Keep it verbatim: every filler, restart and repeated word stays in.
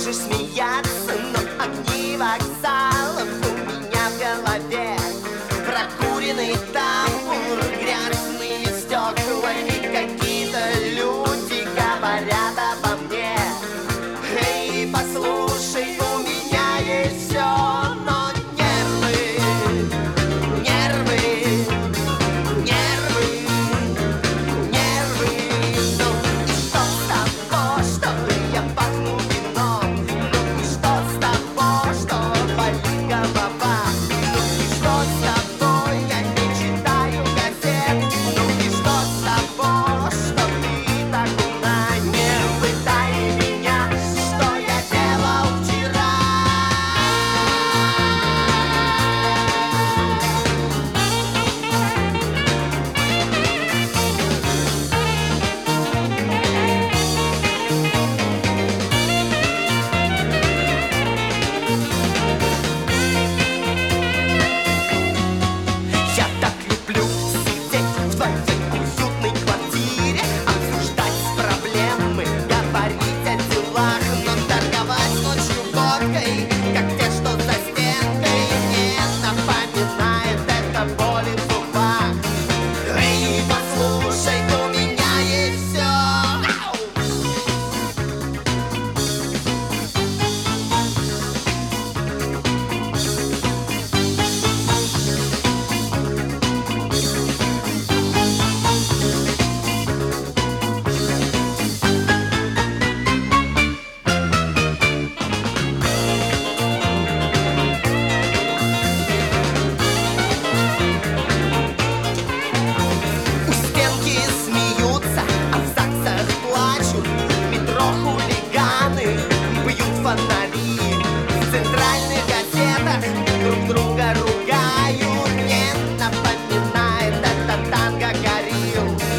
можешь смеяться, но огни вокзалов у меня в голове. Прокуренный тамбур, грязные стекла, и какие-то люди говорят обо мне. Эй, послушай, у меня есть все, но нервы, нервы, нервы, нервы. Ну и что с того, что я пахну вином? Ну и что с того, что болит голова? Ну и что с того, я не читаю газет? Ну и что с того, что ты так умна? Не пытай меня, что я делал вчера. Я так люблю сидеть в твоей уютной квартире, обсуждать проблемы, говорить о делах, но торговать ночью водкой, как те, что за стенкой, мне напоминает это боли в зубах. Эй, послушай, у меня есть все. У стенки смеются, а в ЗАГСах плачут. В метро хулиганы бьют фонари. В центральных газетах друг друга ругают. Мне напоминает это танго горилл.